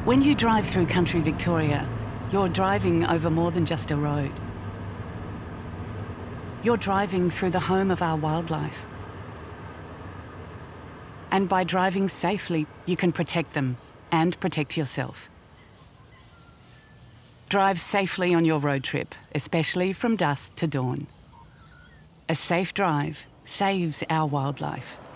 When you drive through country Victoria, you're driving over more than just a road. You're driving through the home of our wildlife. And by driving safely, you can protect them and protect yourself. Drive safely on your road trip, especially from dusk to dawn. A safe drive saves our wildlife.